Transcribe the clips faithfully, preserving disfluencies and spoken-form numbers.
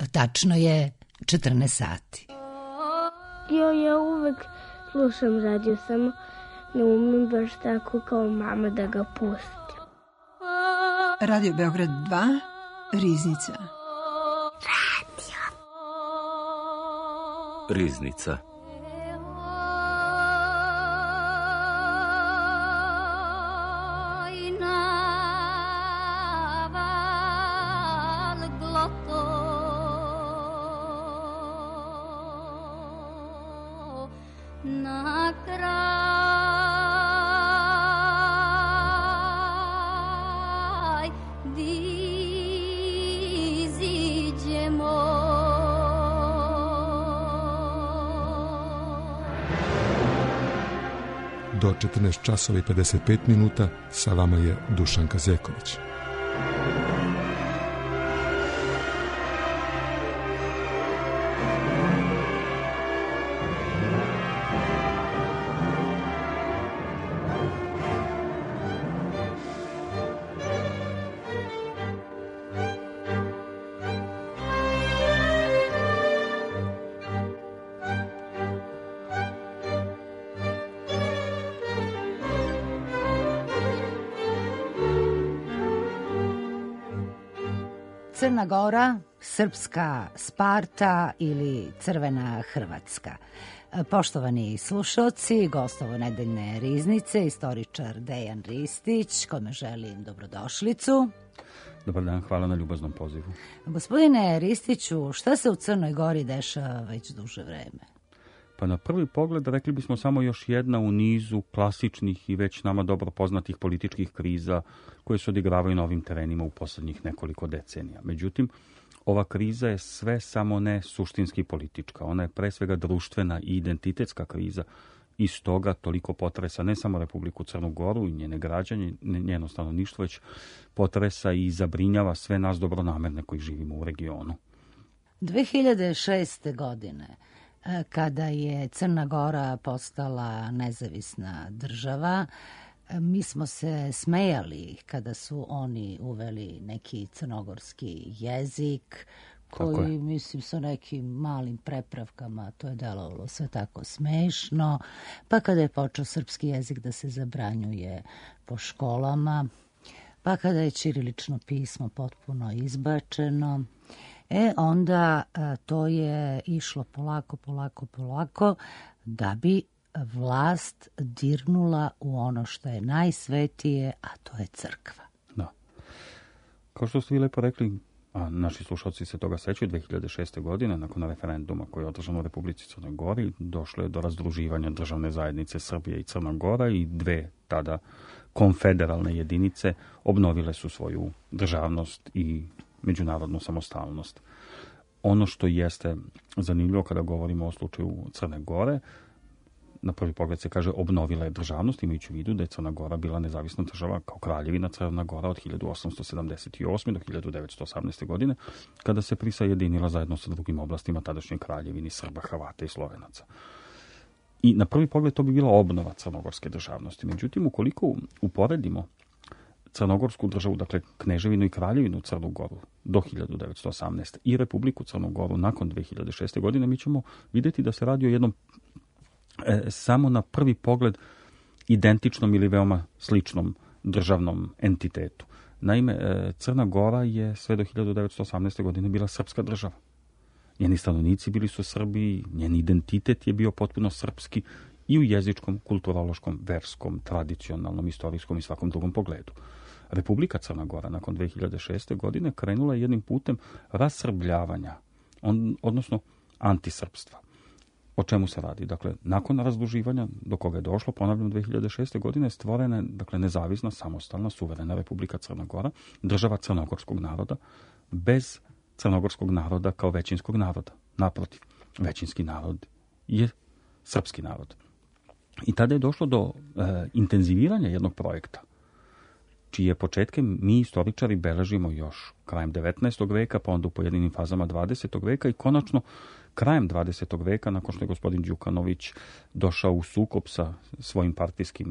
Tačno je četrnaest sati. Jo, ja uvek slušam radio, samo ne umem baš tako kao mama da ga pustim. Radio Beograd dva, Riznica. Radio. Riznica. Do četrnaest časova i pedeset pet minuta sa vama je Dušan Kazeković. Crna Gora, srpska Sparta ili crvena Hrvatska. Poštovani slušalci, gostovo nedeljne Riznice, istoričar Dejan Ristić, kome želim dobrodošlicu. Dobar dan, hvala na ljubaznom pozivu. Gospodine Ristiću, šta se u Crnoj Gori dešava već duže vreme? Pa na prvi pogled rekli bismo samo još jedna u nizu klasičnih i već nama dobro poznatih političkih kriza koje se odigravaju na ovim terenima u posljednjih nekoliko decenija. Međutim, ova kriza je sve samo ne suštinski politička. Ona je pre svega društvena i identitetska kriza i stoga toliko potresa ne samo Republiku Crnu Goru i njene građane, njeno stanovništvo, već potresa i zabrinjava sve nas dobronamerne koji živimo u regionu. dve hiljade šeste. godine, kada je Crna Gora postala nezavisna država, mi smo se smejali kada su oni uveli neki crnogorski jezik, koji, mislim, sa nekim malim prepravkama, to je delovalo sve tako smešno. Pa kada je počeo srpski jezik da se zabranjuje po školama, pa kada je ćirilično pismo potpuno izbačeno, E, onda to je išlo polako, polako, polako, da bi vlast dirnula u ono što je najsvetije, a to je crkva. Da. Kao što ste vi lepo rekli, a naši slušalci se toga sećaju, dve hiljade šeste. godine, nakon referenduma koji je održan u Republici Crnoj Gori, došlo je do razdruživanja državne zajednice Srbije i Crna Gora i dve tada konfederalne jedinice obnovile su svoju državnost i međunarodnu samostalnost. Ono što jeste zanimljivo kada govorimo o slučaju Crne Gore, na prvi pogled se kaže obnovila je državnost, imajući u vidu da je Crna Gora bila nezavisna država kao kraljevina Crna Gora od hiljadu osamsto sedamdeset osme. do hiljadu devetsto osamnaeste. godine, kada se prisajedinila zajedno sa drugim oblastima tadašnje kraljevini Srba, Hrvata i Slovenaca. I na prvi pogled to bi bila obnova crnogorske državnosti. Međutim, ukoliko uporedimo Crnogorsku državu, dakle kneževinu i kraljevinu Crnu Goru do hiljadu devetsto osamnaeste. i Republiku Crnu Goru nakon dve hiljade šeste. godine, mi ćemo vidjeti da se radi o jednom e, samo na prvi pogled identičnom ili veoma sličnom državnom entitetu. Naime, e, Crna Gora je sve do hiljadu devetsto osamnaeste. godine bila srpska država. Njeni stanovnici bili su Srbi, njen identitet je bio potpuno srpski i u jezičkom, kulturološkom, verskom, tradicionalnom, istorijskom i svakom drugom pogledu. Republika Crna Gora nakon dve hiljade šeste. godine krenula je jednim putem rasrbljavanja, on, odnosno antisrpstva. O čemu se radi? Dakle, nakon razduživanja do koga je došlo, ponavljam, dve hiljade šeste. godine stvorena je, dakle, nezavisna, samostalna, suverena Republika Crna Gora, država crnogorskog naroda, bez crnogorskog naroda kao većinskog naroda. Naprotiv, većinski narod je srpski narod. I tada je došlo do e, intenziviranja jednog projekta, čije početke mi istoričari beležimo još krajem devetnaestog. veka, pa onda u pojedinim fazama dvadesetog. veka i konačno krajem dvadesetog. veka, nakon što je gospodin Đukanović došao u sukob sa svojim partijskim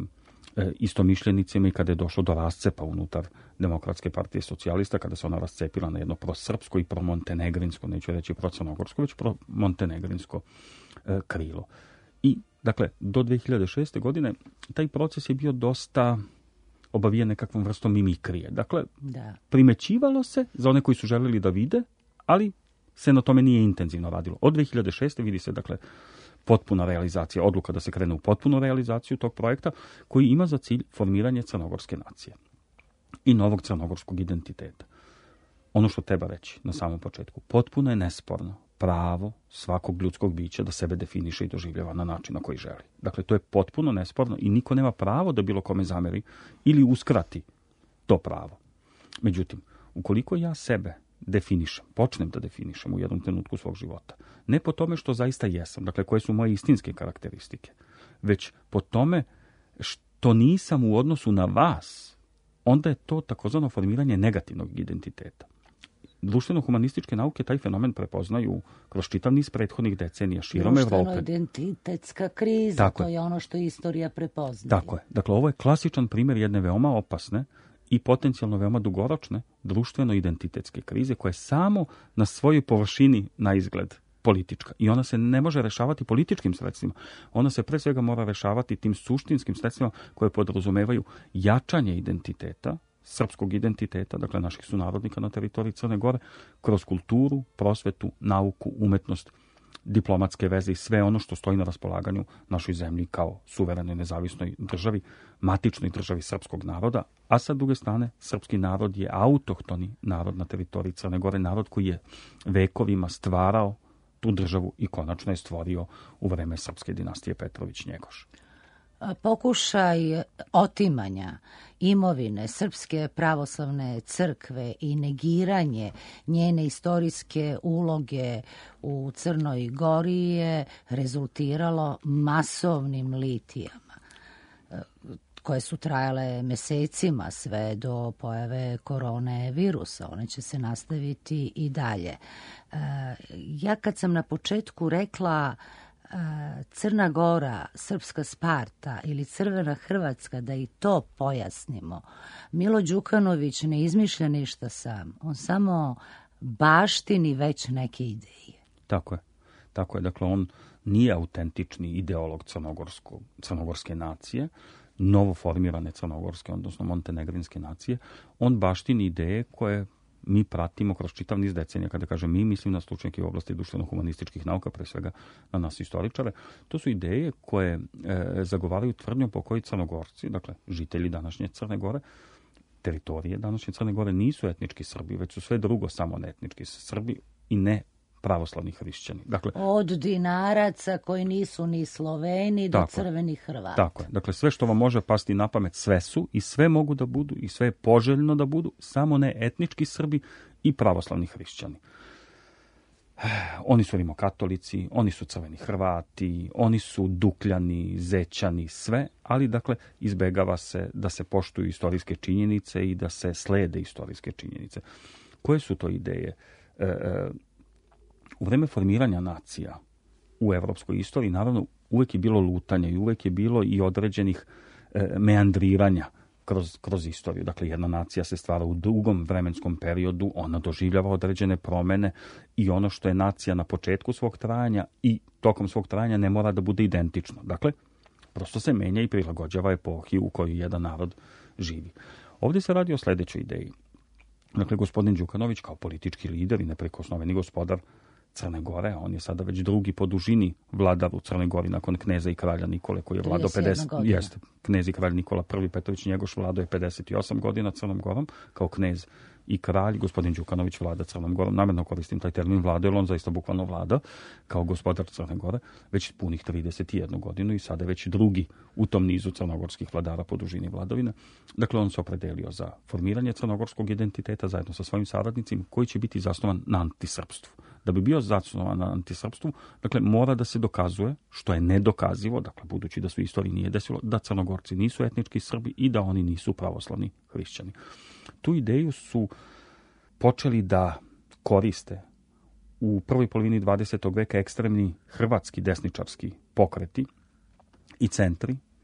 e, istomišljenicima i kada je došlo do rascepa unutar Demokratske partije socijalista, kada se ona rascepila na jedno prosrpsko i promontenegrinsko, neću reći procrnogorsko, već promontenegrinsko e, krilo. I, dakle, do dve hiljade šeste. godine taj proces je bio dosta obavijen nekakvom vrstom mimikrije. Dakle, da. primećivalo se za one koji su želeli da vide, ali se na tome nije intenzivno radilo. Od dve hiljade šeste. vidi se, dakle, potpuna realizacija, odluka da se krene u potpunu realizaciju tog projekta, koji ima za cilj formiranje crnogorske nacije i novog crnogorskog identiteta. Ono što treba reći na samom početku, potpuno je nesporno pravo svakog ljudskog bića da sebe definiše i doživljava na način na koji želi. Dakle, to je potpuno nesporno i niko nema pravo da bilo kome zameri ili uskrati to pravo. Međutim, ukoliko ja sebe definišem, počnem da definišem u jednom trenutku svog života, ne po tome što zaista jesam, dakle, koje su moje istinske karakteristike, već po tome što nisam u odnosu na vas, onda je to takozvano formiranje negativnog identiteta. Društveno-humanističke nauke taj fenomen prepoznaju kroz čitav niz prethodnih decenija širom Evrope. Društveno-identitetska kriza, tako to je ono što istorija prepoznaje. Tako je. Dakle, ovo je klasičan primjer jedne veoma opasne i potencijalno veoma dugoročne društveno-identitetske krize koja je samo na svojoj površini na izgled politička. I ona se ne može rešavati političkim sredstvima. Ona se pre svega mora rešavati tim suštinskim sredstvima koje podrazumevaju jačanje identiteta, srpskog identiteta, dakle naših sunarodnika na teritoriji Crne Gore, kroz kulturu, prosvetu, nauku, umetnost, diplomatske veze i sve ono što stoji na raspolaganju našoj zemlji kao suverenoj nezavisnoj državi, matičnoj državi srpskog naroda, a sa druge strane srpski narod je autohtoni narod na teritoriji Crne Gore, narod koji je vekovima stvarao tu državu i konačno je stvorio u vreme srpske dinastije Petrović-Njegoš. Pokušaj otimanja imovine Srpske pravoslavne crkve i negiranje njene istorijske uloge u Crnoj Gori je rezultiralo masovnim litijama koje su trajale mesecima sve do pojave korone virusa. One će se nastaviti i dalje. Ja kad sam na početku rekla Crna Gora, Srpska Sparta ili Crvena Hrvatska, da i to pojasnimo, Milo Đukanović ne izmišlja ništa sam. On samo baštini već neke ideje. Tako je. Tako je. Dakle, on nije autentični ideolog crnogorsko, crnogorske nacije, novoformirane crnogorske, odnosno montenegrinske nacije. On baštini ideje koje mi pratimo kroz čitav niz decenija. Kada kažem mi, mislim na stručnjake u oblasti društveno-humanističkih nauka, pre svega na nas istoričare. To su ideje koje e, zagovaraju tvrdnju po kojoj Crnogorci, dakle žitelji današnje Crne Gore, teritorije današnje Crne Gore, nisu etnički Srbi, već su sve drugo samo ne etnički Srbi i ne pravoslavni hrišćani. Dakle, od Dinaraca koji nisu ni Sloveni do tako, crvenih Hrvata. Tako je. Dakle, sve što vam može pasti na pamet, sve su i sve mogu da budu i sve je poželjno da budu, samo ne etnički Srbi i pravoslavni hrišćani. Oni su rimokatolici, oni su crveni Hrvati, oni su dukljani, zećani, sve, ali dakle izbegava se da se poštuju istorijske činjenice i da se slede istorijske činjenice. Koje su to ideje? E, e, U vreme formiranja nacija u evropskoj istoriji, naravno, uvek je bilo lutanja i uvek je bilo i određenih e, meandriranja kroz, kroz istoriju. Dakle, jedna nacija se stvara u dugom vremenskom periodu, ona doživljava određene promene i ono što je nacija na početku svog trajanja i tokom svog trajanja ne mora da bude identično. Dakle, prosto se menja i prilagođava epohi u kojoj jedan narod živi. Ovdje se radi o sljedećoj ideji. Dakle, gospodin Đukanović kao politički lider i neprikosnoveni gospodar Crne Gore, on je sada već drugi po dužini vladar u Crnoj Gori nakon kneza i kralja Nikole koji je vladao pedeset jeste knez i kralj Nikola I Petrović Njegoš vladao je pedeset osam godina Crnom Gorom kao knez i kralj. Gospodin Đukanović vlada Crnom Gorom. Namjerno koristim taj termin vlada, jer on zaista bukvalno vlada kao gospodar Crne Gore već punih trideset jednu godinu i sada je već drugi u tom nizu crnogorskih vladara po dužini vladavine. Dakle, on se opredelio za formiranje crnogorskog identiteta zajedno sa svojim saradnicima koji će biti zasnovan na antisrpstvu. Da bi bio zasnovan na antisrpstvu, dakle, mora da se dokazuje, što je nedokazivo, dakle, budući da su u istoriji nije desilo, da Crnogorci nisu etnički Srbi i da oni nisu pravoslavni hrišćani. Tu ideju su počeli da koriste u prvoj polovini dvadesetog veka ekstremni hrvatski desničarski pokreti i centri,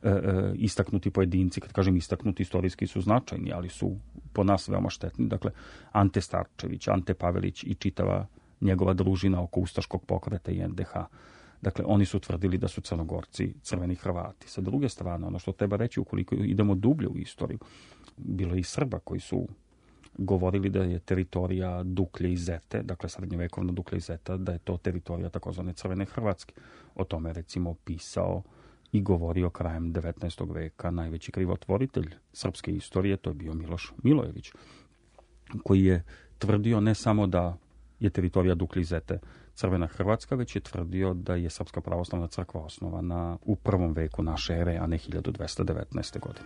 e, e, istaknuti pojedinci, kad kažem istaknuti, istorijski su značajni, ali su po nas veoma štetni. Dakle, Ante Starčević, Ante Pavelić i čitava njegova družina oko ustaškog pokreta i en de ha. Dakle, oni su tvrdili da su Crnogorci crveni Hrvati. Sa druge strane, ono što treba reći, ukoliko idemo dublje u istoriju, bilo je i Srba koji su govorili da je teritorija Duklje i Zete, dakle srednjovekovna Duklja i Zeta, da je to teritorija takozvane crvene Hrvatske. O tome recimo pisao i govorio krajem devetnaestog veka najveći krivotvoritelj srpske istorije, to je bio Miloš Milojević, koji je tvrdio ne samo da je teritorija Duklje i Zete crvena Hrvatska, već je tvrdio da je Srpska pravoslavna crkva osnovana u prvom veku naše ere, a ne hiljadu dvesta devetnaeste. godine.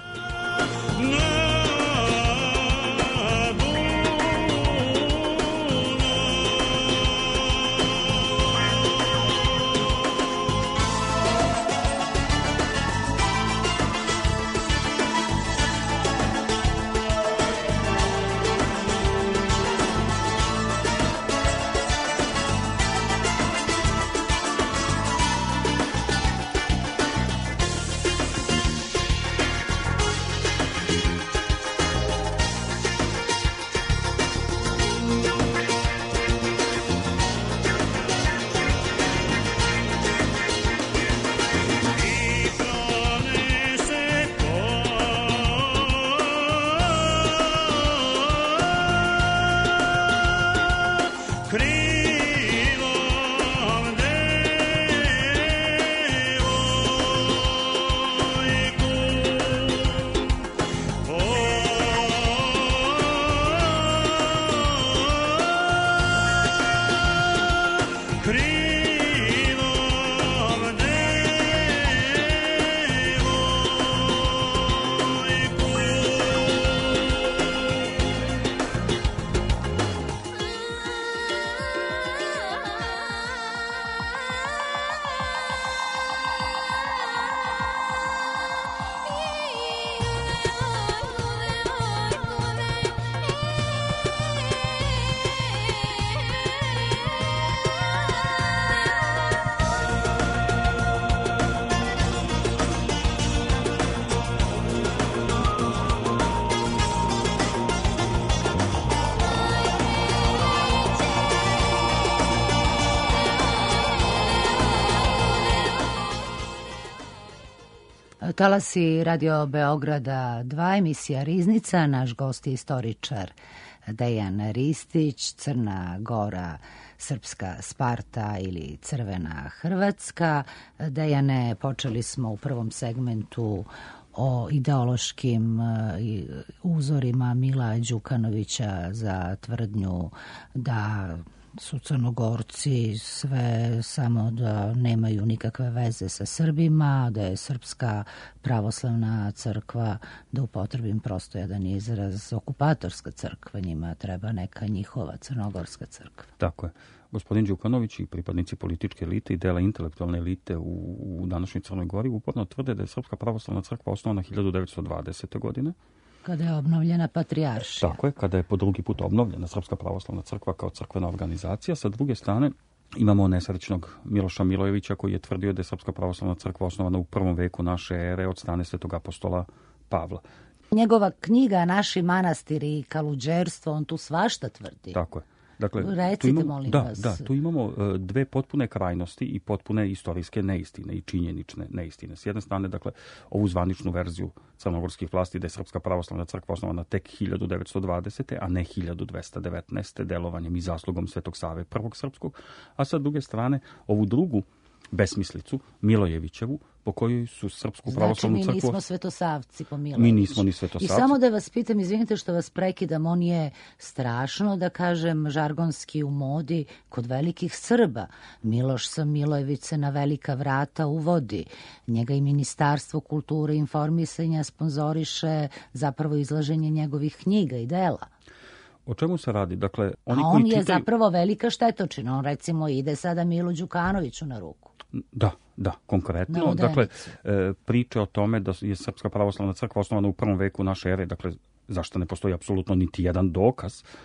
Talasi Radio Beograda dva, emisija Riznica, naš gost je istoričar Dejan Ristić, Crna Gora, Srpska Sparta ili Crvena Hrvatska. Dejane, počeli smo u prvom segmentu o ideološkim uzorima Mila Đukanovića za tvrdnju da su Crnogorci sve samo da nemaju nikakve veze sa Srbima, da je Srpska pravoslavna crkva, da upotrebim prosto jedan izraz, okupatorska crkva, njima treba neka njihova crnogorska crkva. Tako je. Gospodin Đukanović i pripadnici političke elite i dela intelektualne elite u, u današnjoj Crnoj Gori uporno tvrde da je Srpska pravoslavna crkva osnovana hiljadu devetsto dvadesete. godine. Kada je obnovljena patrijaršija. Tako je, kada je po drugi put obnovljena Srpska pravoslavna crkva kao crkvena organizacija. Sa druge strane, imamo nesrećnog Miloša Milojevića koji je tvrdio da je Srpska pravoslavna crkva osnovana u prvom veku naše ere od strane svetog apostola Pavla. Njegova knjiga Naši manastiri i kaluđerstvo, on tu svašta tvrdi. Tako je. Dakle, recite, tu imamo, molim da, vas. Da, tu imamo dve potpune krajnosti i potpune istorijske neistine i činjenične neistine. S jedne strane, dakle, ovu zvaničnu verziju crnogorskih vlasti da je Srpska pravoslavna crkva osnovana tek hiljadu devetsto dvadesete. a ne hiljadu dvesta devetnaeste. delovanjem i zaslugom Svetog Save prvog srpskog, a sa druge strane ovu drugu besmislicu, Milojevićevu, po kojoj su Srpsku pravoslavnu crkvu... Znači, mi nismo svetosavci po Milojeviću. Mi nismo ni svetosavci. I samo da vas pitam, izvinite što vas prekidam, on je strašno, da kažem, žargonski u modi kod velikih Srba. Miloš sa Milojević se na velika vrata uvodi. Njega i Ministarstvo kulture i informisanja sponzoriše zapravo izlaženje njegovih knjiga i dela. O čemu se radi? Dakle, oni A on koji je čitaju... zapravo velika štetočina. On recimo ide sada Milu Đukanoviću na ruku. Da, da, konkretno. Dakle, e, priče o tome da je Srpska pravoslavna crkva osnovana u prvom veku naše ere, dakle, zašto ne postoji apsolutno niti jedan dokaz,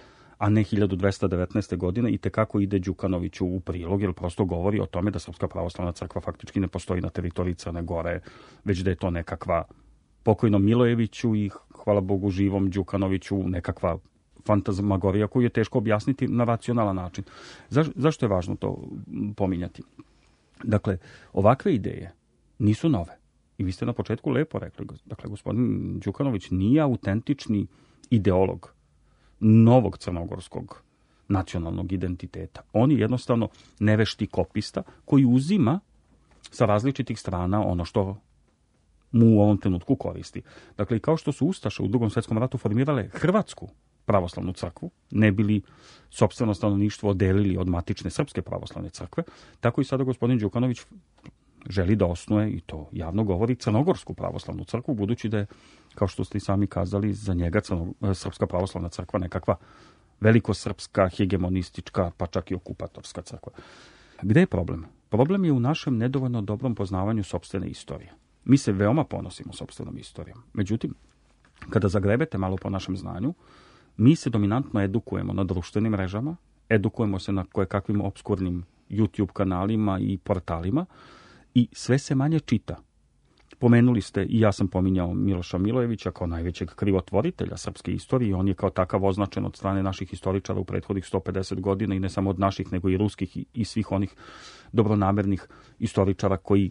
a ne hiljadu dvesta devetnaeste. godine, i tekako ide Đukanoviću u prilog, jer prosto govori o tome da Srpska pravoslavna crkva faktički ne postoji na teritoriji Crne Gore, već da je to nekakva pokojnom Milojeviću i, hvala Bogu, živom Đukanoviću nekakva fantazmagorija koju je teško objasniti na racionalan način. Zaš, zašto je važno to pominjati? Dakle, ovakve ideje nisu nove. I vi ste na početku lepo rekli, dakle, gospodin Đukanović nije autentični ideolog novog crnogorskog nacionalnog identiteta. On je jednostavno nevešti kopista koji uzima sa različitih strana ono što mu u ovom trenutku koristi. Dakle, kao što su Ustaše u Drugom svjetskom ratu formirale Hrvatsku pravoslavnu crkvu, ne bili sopstveno stanovništvo odelili od matične Srpske pravoslavne crkve, tako i sada gospodin Đukanović želi da osnuje, i to javno govori, Crnogorsku pravoslavnu crkvu, budući da je, kao što ste i sami kazali, za njega Crno, Srpska pravoslavna crkva nekakva velikosrpska, hegemonistička, pa čak i okupatorska crkva. Gde je problem? Problem je u našem nedovoljno dobrom poznavanju sopstvene istorije. Mi se veoma ponosimo sopstvenom istorijom. Međutim, kada zagrebete malo po našem znanju, mi se dominantno edukujemo na društvenim mrežama, edukujemo se na kojekakvim obskurnim YouTube kanalima i portalima i sve se manje čita. Pomenuli ste, i ja sam pominjao Miloša Milojevića kao najvećeg krivotvoritelja srpske istorije. On je kao takav označen od strane naših historičara u prethodnih sto pedeset godina, i ne samo od naših, nego i ruskih i, i svih onih dobronamernih istoričara koji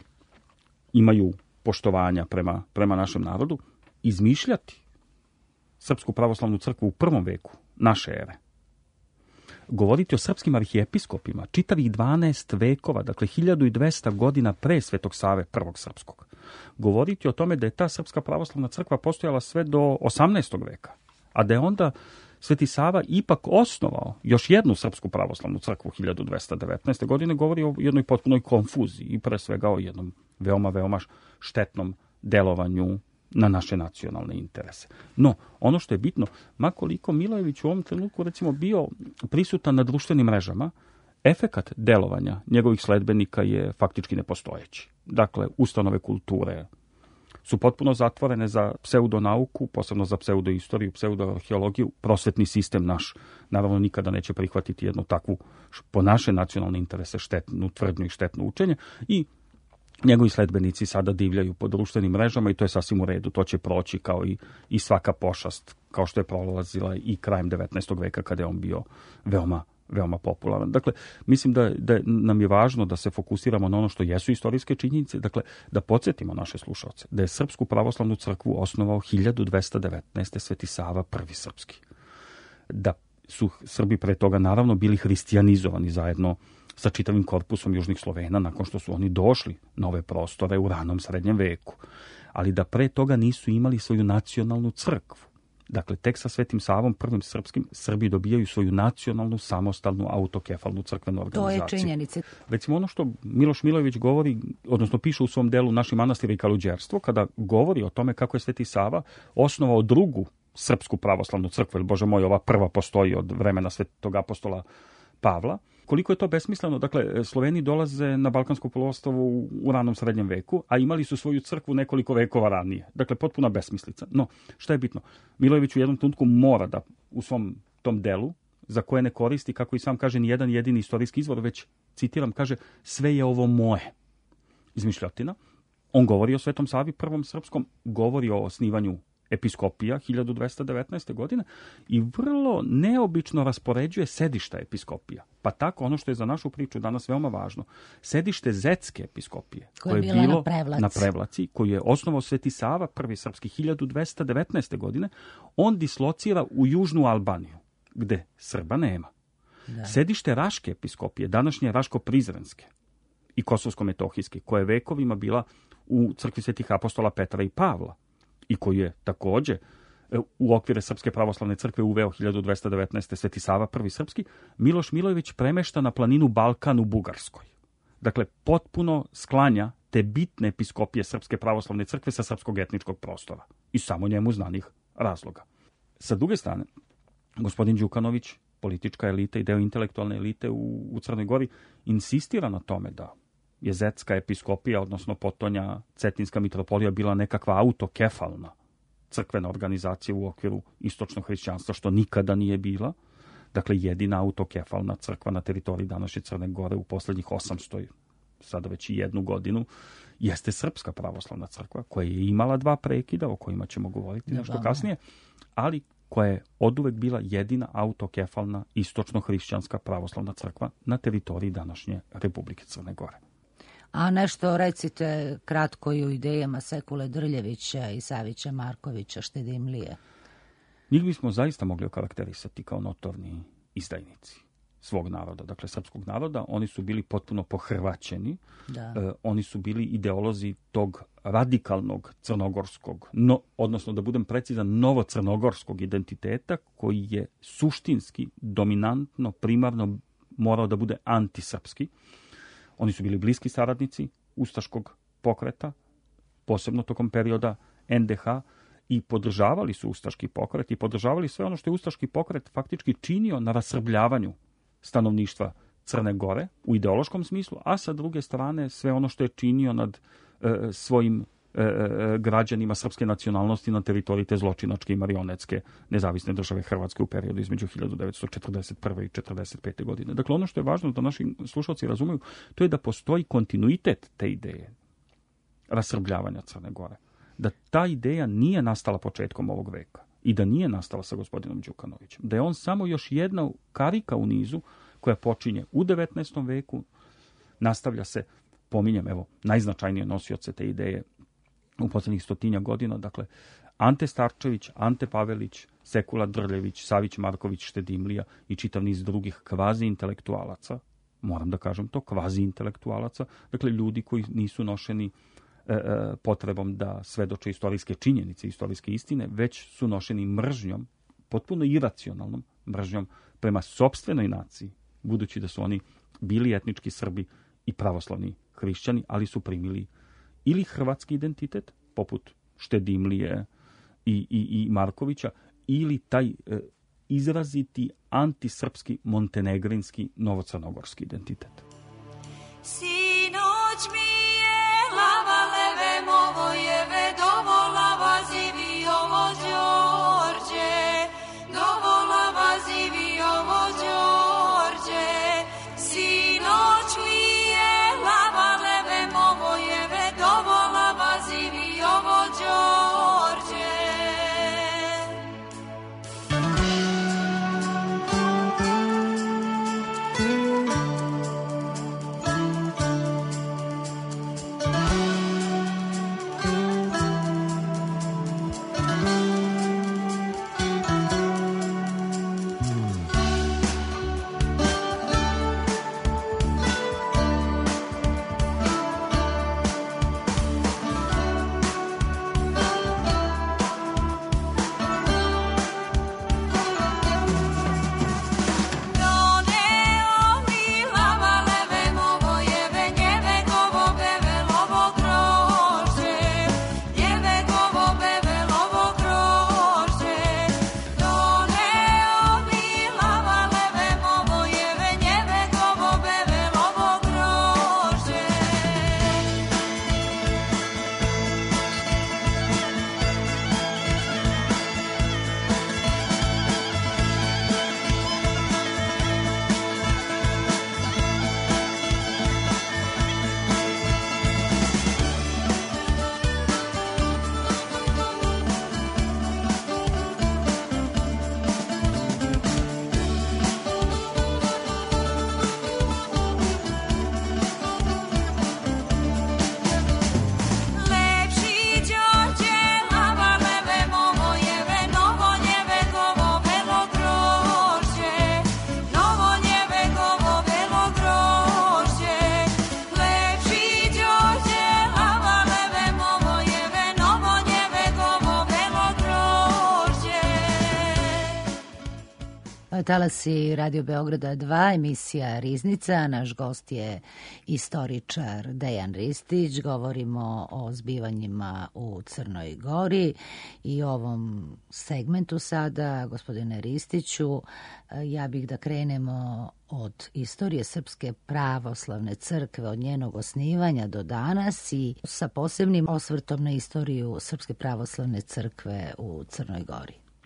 imaju poštovanja prema, prema našem narodu. Izmišljati Srpsku pravoslavnu crkvu u prvom veku naše ere, govoriti o srpskim arhijepiskopima čitavih dvanaest vekova, dakle hiljadu dvesta godina pre Svetog Save prvog srpskog, govoriti o tome da je ta Srpska pravoslavna crkva postojala sve do osamnaestog veka, a da je onda Sveti Sava ipak osnovao još jednu Srpsku pravoslavnu crkvu hiljadu dvesta devetnaeste. godine, govori o jednoj potpunoj konfuziji i pre svega o jednom veoma, veoma štetnom delovanju na naše nacionalne interese. No, ono što je bitno, makoliko Milojević u ovom trenutku recimo bio prisutan na društvenim mrežama, efekat delovanja njegovih sledbenika je faktički nepostojeći. Dakle, ustanove kulture su potpuno zatvorene za pseudonauku, posebno za pseudoistoriju, pseudoarheologiju. Prosvetni sistem naš naravno nikada neće prihvatiti jednu takvu, po naše nacionalne interese, štetnu tvrdnju i štetno učenje, i njegovi sledbenici sada divljaju po društvenim mrežama, i to je sasvim u redu. To će proći kao i, i svaka pošast, kao što je prolazila i krajem devetnaestog veka kada je on bio veoma, veoma popularan. Dakle, mislim da, da nam je važno da se fokusiramo na ono što jesu istorijske činjenice, dakle, da podsjetimo naše slušalce da je Srpsku pravoslavnu crkvu osnovao hiljadu dvesta devetnaeste. Sveti Sava prvi srpski. Da su Srbi pre toga naravno bili hristijanizovani zajedno sa čitavim korpusom južnih Slovena nakon što su oni došli na ove prostore u ranom srednjem veku, ali da pre toga nisu imali svoju nacionalnu crkvu. Dakle, tek sa Svetim Savom prvim srpskim Srbi dobijaju svoju nacionalnu, samostalnu, autokefalnu crkvenu organizaciju. To je činjenica. Recimo ono što Miloš Milojević govori, odnosno piše u svom delu Naši manastiri i kaluđerstvo, kada govori o tome kako je Sveti Sava osnovao drugu Srpsku pravoslavnu crkvu, jer Bože moj, ova prva postoji od vremena Svetog apostola Pavla. Koliko je to besmisleno? Dakle, Sloveni dolaze na Balkansko poluostrvo u, u ranom srednjem veku, a imali su svoju crkvu nekoliko vekova ranije. Dakle, potpuna besmislica. No, šta je bitno? Milojević u jednom trenutku mora da u svom tom delu, za koje ne koristi, kako i sam kaže, ni jedan jedini istorijski izvor, već, citiram, kaže, sve je ovo moje. Izmišljotina. On govori o Svetom Savi prvom srpskom, govori o osnivanju episkopija hiljadu dvesta devetnaeste. godine i vrlo neobično raspoređuje sedišta episkopija. Pa tako, ono što je za našu priču danas veoma važno, sedište Zetske episkopije, koje je bilo na Prevlaci. na Prevlaci, koju je osnovao Sveti Sava prvi srpski hiljadu dvesta devetnaeste. godine, on dislocira u južnu Albaniju, gde Srba nema. Da. Sedište Raške episkopije, današnje Raško-Prizrenske i Kosovsko-Metohijske, koja je vekovima bila u crkvi Svetih apostola Petra i Pavla, i koji je takođe u okvire Srpske pravoslavne crkve uveo hiljadu dvesta devetnaeste. Sveti Sava prvi srpski, Miloš Milojević premešta na planinu Balkan u Bugarskoj. Dakle, potpuno sklanja te bitne episkopije Srpske pravoslavne crkve sa srpskog etničkog prostora. I samo njemu znanih razloga. Sa druge strane, gospodin Đukanović, politička elita i deo intelektualne elite u, u Crnoj Gori, insistira na tome da je Zetska episkopija, odnosno potonja Cetinska mitropolija, bila nekakva autokefalna crkvena organizacija u okviru istočnog hrišćanstva, što nikada nije bila. Dakle, jedina autokefalna crkva na teritoriji današnje Crne Gore u posljednjih osamsto, sada već i jednu godinu, jeste Srpska pravoslavna crkva, koja je imala dva prekida, o kojima ćemo govoriti nešto Dobro. kasnije, ali koja je oduvek bila jedina autokefalna istočno-hrišćanska pravoslavna crkva na teritoriji današnje Republike Crne Gore. A nešto recite kratko i o idejama Sekule Drljevića i Savića Markovića Štedimlije. Njih bismo zaista mogli okarakterisati kao notorni izdajnici svog naroda, dakle srpskog naroda. Oni su bili potpuno pohrvaćeni, Da. e, oni su bili ideolozi tog radikalnog crnogorskog, no, odnosno da budem precizan, novocrnogorskog identiteta koji je suštinski, dominantno, primarno morao da bude antisrpski. Oni su bili bliski saradnici ustaškog pokreta, posebno tokom perioda en de ha, i podržavali su ustaški pokret i podržavali sve ono što je ustaški pokret faktički činio na rasrbljavanju stanovništva Crne Gore u ideološkom smislu, a sa druge strane sve ono što je činio nad e, svojim e, e, građanima srpske nacionalnosti na teritoriji te zločinačke i marionetske nezavisne države Hrvatske u periodu između hiljadu devetsto četrdeset prve i četrdeset pete godine. Dakle, ono što je važno da naši slušalci razumiju, to je da postoji kontinuitet te ideje rasrbljavanja Crne Gore. Da ta ideja nije nastala početkom ovog veka i da nije nastala sa gospodinom Đukanovićem. Da je on samo još jedna karika u nizu koja počinje u devetnaestom veku, nastavlja se, pominjem, evo, najznačajnije nosioce te ideje u posljednjih stotinja godina, dakle, Ante Starčević, Ante Pavelić, Sekula Drljević, Savić Marković Štedimlija i čitav niz drugih kvazi intelektualaca, moram da kažem to, kvazi intelektualaca, dakle, ljudi koji nisu nošeni potrebom da svedoče istorijske činjenice, istorijske istine, već su nošeni mržnjom, potpuno iracionalnom mržnjom prema sopstvenoj naciji, budući da su oni bili etnički Srbi i pravoslavni hrišćani, ali su primili ili hrvatski identitet, poput Štedimlije i, i, i Markovića, ili taj e, izraziti antisrpski, montenegrinski, novocrnogorski identitet. Sinoć mi Lavale Movojeve dovola vazivi ovo Đorđe, dovola vazivi ovo Đorđe. Sinoć mi je Lavale Movojeve dovola vazivi ovo Đorđe. Talasi Radio Beograda dva, emisija Riznica. Naš gost je istoričar Dejan Ristić. Govorimo o zbivanjima u Crnoj Gori i ovom segmentu sada, gospodine Ristiću, ja bih da krenemo od istorije Srpske pravoslavne crkve, od njenog osnivanja do danas i sa posebnim osvrtom na istoriju Srpske pravoslavne crkve u Crnoj Gori.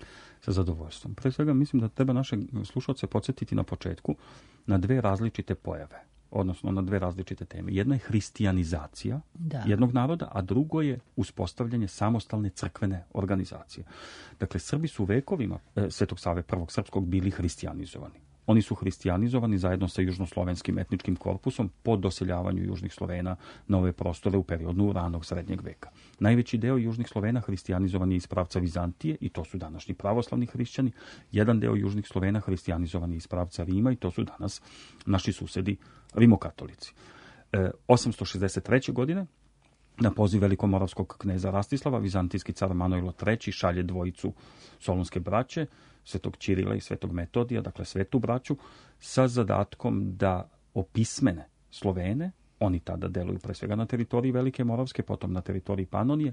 Sa zadovoljstvom. Pre svega mislim da treba naše slušalce podsjetiti na početku na dve različite pojave, odnosno na dve različite teme. Jedna je hristijanizacija da. jednog naroda, a drugo je uspostavljanje samostalne crkvene organizacije. Dakle, Srbi su vekovima e, Svetog Save prvog srpskog bili hristijanizovani. Oni su hristijanizovani zajedno sa južnoslovenskim etničkim korpusom po doseljavanju južnih Slovena na ove prostore u periodu ranog srednjeg veka. Najveći deo južnih Slovena hrištijanizovan je iz pravca Vizantije i to su današnji pravoslavni hrišćani. Jedan deo južnih Slovena hrištijanizovan je iz pravca Rima i to su danas naši susedi rimokatolici. E, osamsto šezdeset treće. godine na poziv velikomoravskog kneza Rastislava, vizantijski car Manojlo treći šalje dvojicu solunske braće, svetog Ćirila i svetog Metodija, dakle svetu braću, sa zadatkom da opismene Slovene, oni tada deluju pre svega na teritoriji Velike Moravske, potom na teritoriji Panonije,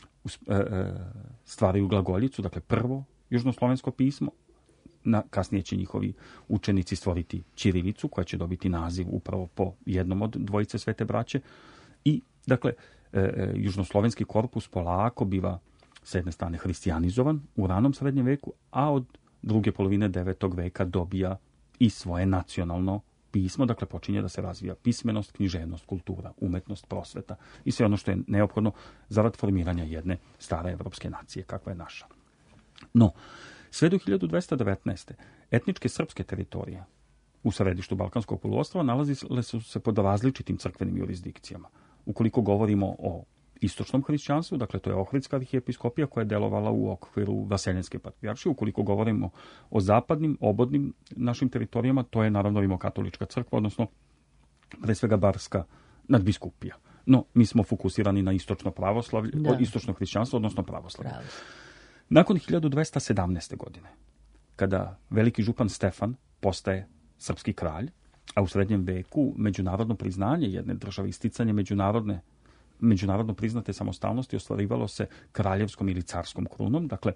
stvaraju glagoljicu, dakle prvo južnoslovensko pismo, na, kasnije će njihovi učenici stvoriti ćirilicu, koja će dobiti naziv upravo po jednom od dvojice svete braće. I, dakle, e, južnoslovenski korpus polako biva s jedne strane hristijanizovan u ranom srednjem veku, a od druge polovine devetog veka dobija i svoje nacionalno pismo, dakle počinje da se razvija pismenost, književnost, kultura, umetnost, prosveta i sve ono što je neophodno zarad formiranja jedne stare evropske nacije, kakva je naša. No, sve do hiljadu dvesta devetnaeste. etničke srpske teritorije u središtu Balkanskog poluostrva nalazile su se pod različitim crkvenim jurisdikcijama. Ukoliko govorimo o istočnom hrišćanstvu, dakle to je Ohridska arhijepiskopija koja je delovala u okviru Vaseljenske patrijaršije. Ukoliko govorimo o zapadnim, obodnim našim teritorijama, to je naravno rimokatolička crkva, odnosno pre svega Barska nadbiskupija. No, mi smo fokusirani na istočno pravoslavlje, da. istočno hrišćanstvo, odnosno pravoslavlje. Pravo. Nakon hiljadu dvesta sedamnaeste. godine, kada veliki župan Stefan postaje srpski kralj, a u srednjem veku međunarodno priznanje jedne države, isticanje međunarodne međunarodno priznate samostalnosti ostvarivalo se kraljevskom ili carskom krunom. Dakle,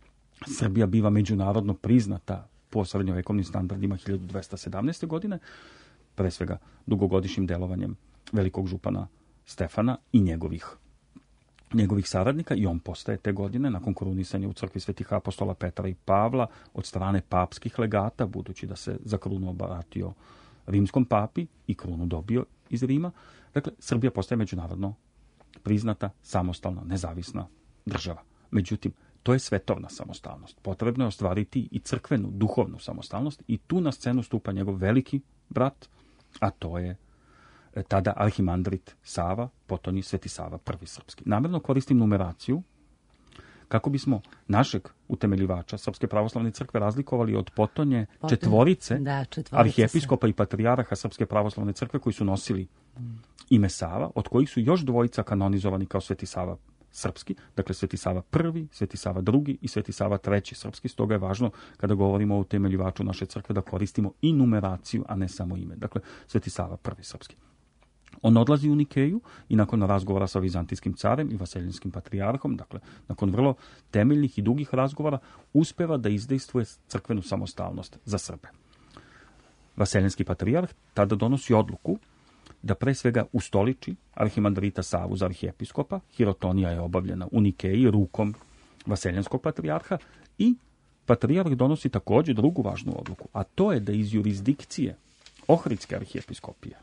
Srbija biva međunarodno priznata po srednjovekovnim standardima hiljadu dvesta sedamnaeste. godine, pre svega dugogodišnjim delovanjem velikog župana Stefana i njegovih, njegovih saradnika, i on postaje te godine, nakon krunisanja u crkvi svetih apostola Petra i Pavla, od strane papskih legata, budući da se za krunu obratio rimskom papi i krunu dobio iz Rima. Dakle, Srbija postaje međunarodno priznata, samostalna, nezavisna država. Međutim, to je svetovna samostalnost. Potrebno je ostvariti i crkvenu, duhovnu samostalnost i tu na scenu stupa njegov veliki brat, a to je tada arhimandrit Sava, potonji Sveti Sava prvi srpski. Namjerno koristim numeraciju kako bismo našeg utemeljivača Srpske pravoslavne crkve razlikovali od potonje Potom, četvorice, da, četvorice arhijepiskopa se. i patrijaraha Srpske pravoslavne crkve koji su nosili ime Sava, od kojih su još dvojica kanonizovani kao Sveti Sava srpski, dakle Sveti Sava prvi, Sveti Sava drugi i Sveti Sava treći srpski. Stoga je važno kada govorimo o utemeljivaču naše crkve da koristimo i numeraciju, a ne samo ime. Dakle, Sveti Sava prvi srpski. On odlazi u Nikeju i nakon razgovora sa vizantijskim carem i vaseljenskim patrijarhom, dakle, nakon vrlo temeljnih i dugih razgovora, uspeva da izdejstvuje crkvenu samostalnost za Srbe. Vaseljenski patrijarh tada donosi odluku da pre svega ustoliči arhimandrita Savu za arhijepiskopa. Hirotonija je obavljena u Nikeji rukom vaseljenskog patrijarha i patrijarh donosi također drugu važnu odluku, a to je da iz jurisdikcije Ohridske arhijepiskopije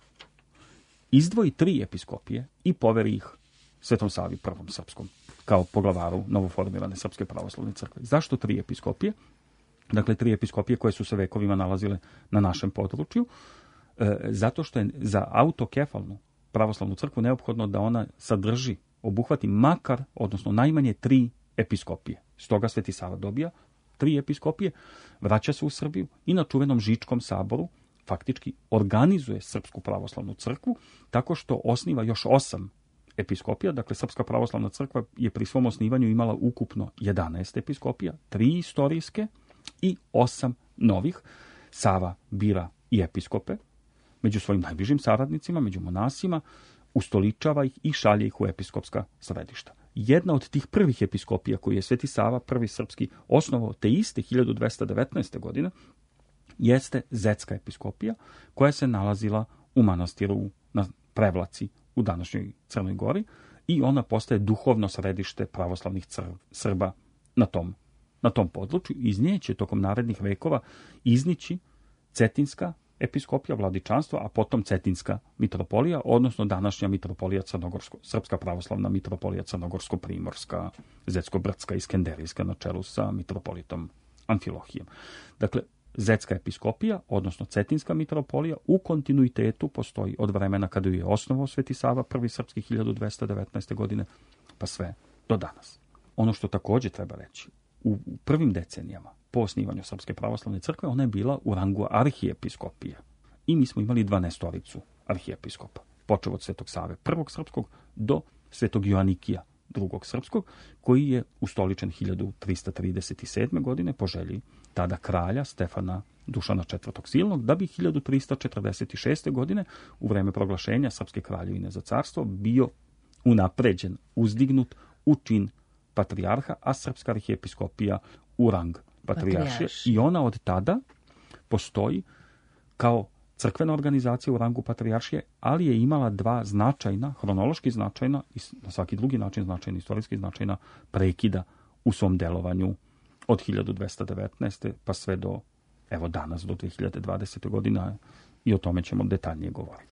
izdvoji tri episkopije i poveri ih Svetom Savi prvom srpskom kao poglavaru novoformirane Srpske pravoslavne crkve. Zašto tri episkopije? Dakle, tri episkopije koje su se vekovima nalazile na našem području, e, zato što je za autokefalnu pravoslavnu crkvu neophodno da ona sadrži, obuhvati makar, odnosno najmanje tri episkopije. Stoga Sveti Sava dobija tri episkopije, vraća se u Srbiju i na čuvenom Žičkom saboru faktički organizuje Srpsku pravoslavnu crkvu tako što osniva još osam episkopija. Dakle, Srpska pravoslavna crkva je pri svom osnivanju imala ukupno jedanaest episkopija, tri istorijske i osam novih. Sava bira i episkope među svojim najbližim saradnicima, među monasima, ustoličava ih i šalje ih u episkopska središta. Jedna od tih prvih episkopija koju je Sveti Sava prvi srpski osnovao te iste hiljadu dvesta devetnaeste. godine jeste Zetska episkopija, koja se nalazila u manastiru na Prevlaci u današnjoj Crnoj Gori i ona postaje duhovno središte pravoslavnih Srba na tom na tom području. Iz nje će tokom narednih vekova iznići Cetinska episkopija, vladičanstvo, a potom Cetinska mitropolija, odnosno današnja mitropolija Crnogorsko, Srpska pravoslavna mitropolija Crnogorsko-primorska, Zetsko-brdska i Skenderijska na čelu sa mitropolitom Amfilohijom. Dakle, Zetska episkopija, odnosno Cetinska mitropolija, u kontinuitetu postoji od vremena kada ju je osnovao Sveti Sava, prvi srpski hiljadu dvesta devetnaeste. godine, pa sve do danas. Ono što također treba reći, u prvim decenijama po osnivanju Srpske pravoslavne crkve, ona je bila u rangu arhijepiskopije. I mi smo imali dvanaestoricu arhijepiskopa, počev od Svetog Save prvog srpskog do Svetog Joanikija drugog srpskog, koji je ustoličen hiljadu trista trideset sedme. godine po želji tada kralja Stefana Dušana četvrtog Silnog, da bi hiljadu trista četrdeset šeste. godine u vreme proglašenja Srpske kraljevine za carstvo bio unapređen, uzdignut u čin patrijarha, a Srpska arhijepiskopija u rang patrijaršije. I ona od tada postoji kao crkvena organizacija u rangu patrijaršije, ali je imala dva značajna, hronološki značajna i na svaki drugi način značajna, istorijski značajna prekida u svom delovanju od hiljadu dvesta devetnaeste. pa sve do, evo danas, do dve hiljade dvadesete. godine, i o tome ćemo detaljnije govoriti.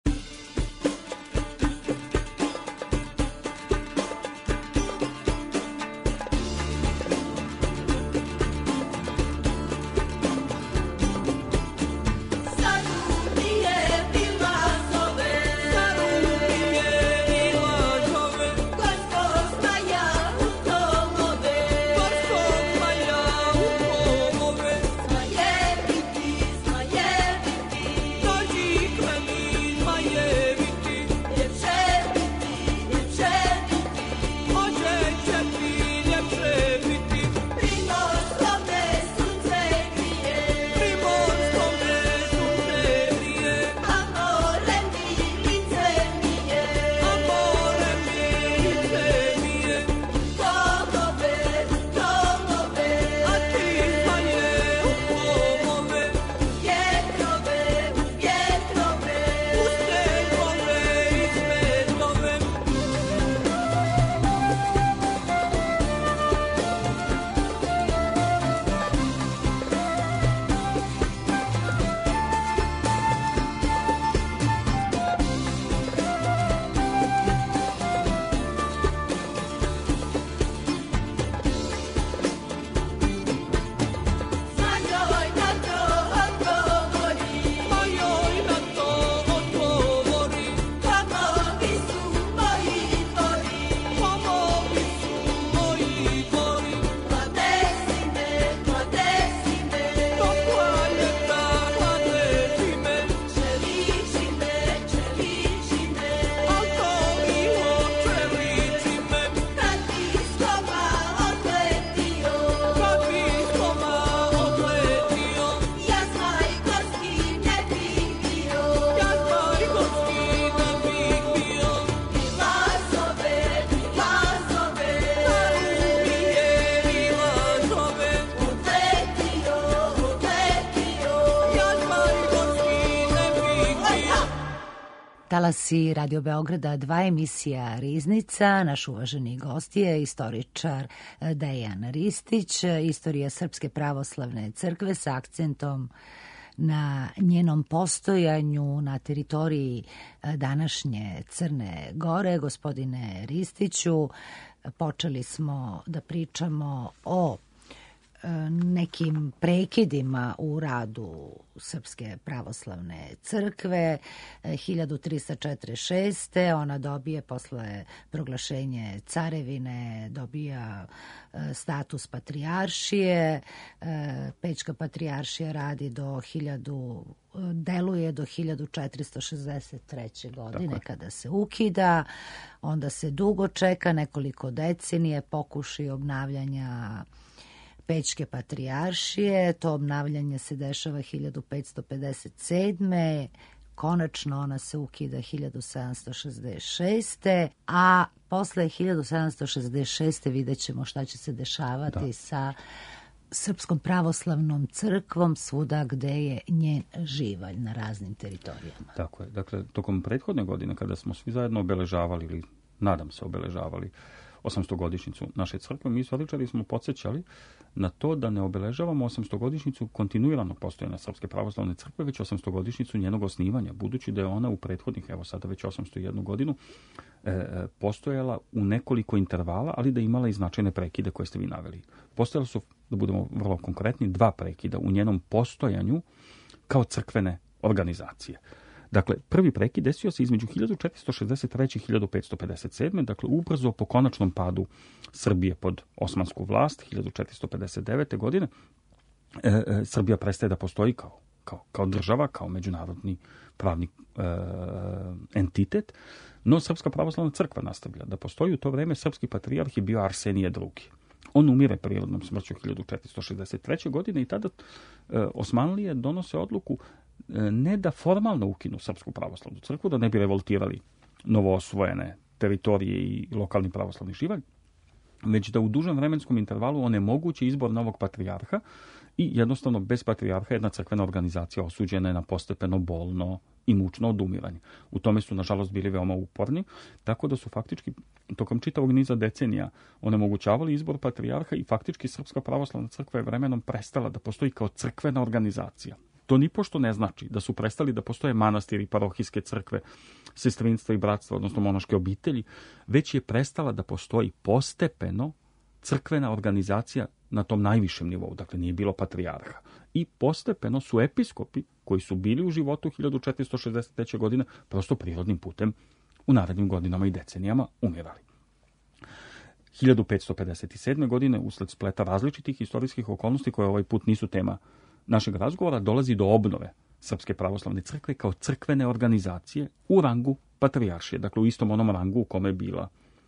Talasi Radio Beograda, dva emisija Riznica. Naš uvaženi gost je istoričar Dejan Ristić, istorija Srpske pravoslavne crkve sa akcentom na njenom postojanju na teritoriji današnje Crne Gore. Gospodine Ristiću, počeli smo da pričamo o nekim prekidima u radu Srpske pravoslavne crkve. hiljadu trista četrdeset šeste. ona dobije posle proglašenja carevine, dobija status patrijaršije. Pećka patrijaršija radi do hiljadu deluje do hiljadu četiristo šezdeset treće. godine kada se ukida. Onda se dugo čeka, nekoliko decenije, pokušaj obnavljanja Pećke patrijaršije. To obnavljanje se dešava hiljadu petsto pedeset sedme. Konačno ona se ukida hiljadu sedamsto šezdeset šeste. A posle hiljadu sedamsto šezdeset šeste vidjet ćemo šta će se dešavati da. sa Srpskom pravoslavnom crkvom svuda gde je njen živalj na raznim teritorijama. Tako je. Dakle, tokom prethodne godine kada smo svi zajedno obeležavali, ili nadam se obeležavali, osamstogodišnjicu naše crkve. Mi istoričari smo podsjećali na to da ne obeležavamo osamstogodišnjicu kontinuiranog postojanja Srpske pravoslavne crkve, već osamstogodišnjicu njenog osnivanja, budući da je ona u prethodnih, evo sada već osamsto jednu godinu, e, postojala u nekoliko intervala, ali da je imala i značajne prekide koje ste vi naveli. Postojala su, da budemo vrlo konkretni, dva prekida u njenom postojanju kao crkvene organizacije. Dakle, prvi prekid desio se između hiljadu četiristo šezdeset treće i hiljadu petsto pedeset sedme. Dakle, ubrzo po konačnom padu Srbije pod osmansku vlast, hiljadu četiristo pedeset devete. godine, e, e, Srbija prestaje da postoji kao, kao, kao država, kao međunarodni pravni e, entitet, no Srpska pravoslavna crkva nastavlja da postoji. U to vreme srpski patrijarh je bio Arsenije drugi. On umire prirodnom smrću hiljadu četiristo šezdeset treće. godine i tada e, Osmanlije donose odluku ne da formalno ukinu Srpsku pravoslavnu crkvu, da ne bi revoltirali novoosvojene teritorije i lokalni pravoslavni živalj, već da u dužem vremenskom intervalu onemogući izbor novog patrijarha i jednostavno bez patrijarha jedna crkvena organizacija osuđena je na postepeno bolno i mučno odumiranje. U tome su, nažalost, bili veoma uporni, tako da su faktički tokom čitavog niza decenija onemogućavali izbor patrijarha i faktički Srpska pravoslavna crkva je vremenom prestala da postoji kao crkvena organizacija. To nipošto ne znači da su prestali da postoje manastiri, parohijske crkve, sestrinstva i bratstva, odnosno monaške obitelji, već je prestala da postoji postepeno crkvena organizacija na tom najvišem nivou, dakle nije bilo patrijarha. I postepeno su episkopi, koji su bili u životu hiljadu četiristo šezdeset treće. godine, prosto prirodnim putem u narednim godinama i decenijama umirali. hiljadu petsto pedeset sedme. godine, usled spleta različitih istorijskih okolnosti koje ovaj put nisu tema našeg razgovora, dolazi do obnove Srpske pravoslavne crkve kao crkvene organizacije u rangu patrijaršije, dakle u istom onom rangu u kome je bila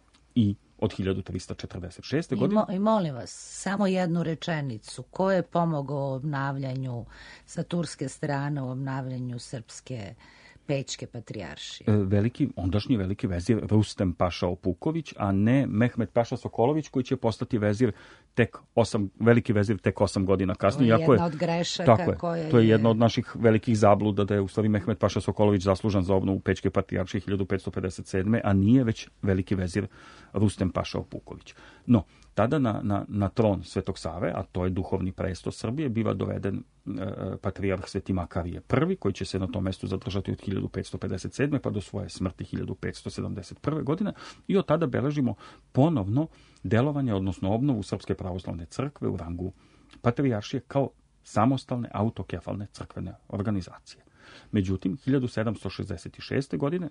i od hiljadu trista četrdeset šeste. godine. I, mo, I molim vas, samo jednu rečenicu. Ko je pomogao u obnavljanju sa turske strane, u obnavljanju srpske Pećke patrijaršije? Veliki, ondašnji veliki vezir Rustem Paša Opuković, a ne Mehmet Paša Sokolović, koji će postati vezir tek osam, veliki vezir tek osam godina kasnije. To je jedna od grešaka. Tako je, koja to je je jedna od naših velikih zabluda, da je u stvari Mehmet Paša Sokolović zaslužan za obnovu Pećke patrijaršije hiljadu petsto pedeset sedme. a nije već veliki vezir Rustem Paša Opuković. No, tada na, na, na tron Svetog Save, a to je duhovni presto Srbije, biva doveden e, patrijarh Sveti Makarije prvi, koji će se na tom mestu zadržati od hiljadu petsto pedeset sedme. pa do svoje smrti hiljadu petsto sedamdeset prve. godine i od tada beležimo ponovno delovanje, odnosno obnovu Srpske pravoslavne crkve u rangu patrijaršije kao samostalne autokefalne crkvene organizacije. Međutim, hiljadu sedamsto šezdeset šeste. godine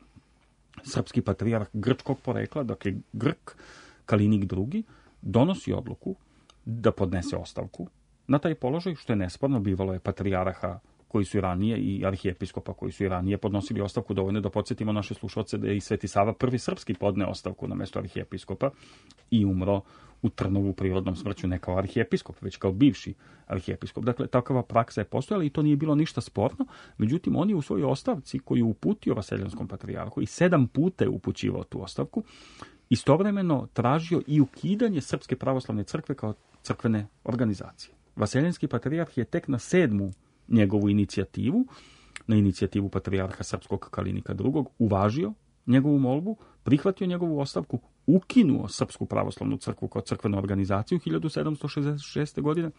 srpski patrijarh grčkog porekla, dakle Grk Kalinik drugi, donosi odluku da podnese ostavku na taj položaj, što je nesporno. Bivalo je patrijarha koji su i ranije i arhijepiskopa koji su i ranije podnosili ostavku. Dovoljno da podsjetimo naše slušalce da je i Sveti Sava prvi srpski podne ostavku na mesto arhijepiskopa i umro u Trnovu prirodnom smrću, ne kao arhijepiskop, već kao bivši arhijepiskop. Dakle, takva praksa je postojala i to nije bilo ništa sporno. Međutim, on je u svojoj ostavci koju uputio Vaseljanskom patrijarhu i sedam puta je upućivao tu ostavku, istovremeno tražio i ukidanje Srpske pravoslavne crkve kao crkvene organizacije. Vaseljanski patrijarh je tek na sedmu njegovu inicijativu, na inicijativu patrijarha srpskog Kalinika drugog, uvažio njegovu molbu, prihvatio njegovu ostavku, ukinuo Srpsku pravoslavnu crkvu kao crkvenu organizaciju hiljadu sedamsto šezdeset šeste. godine,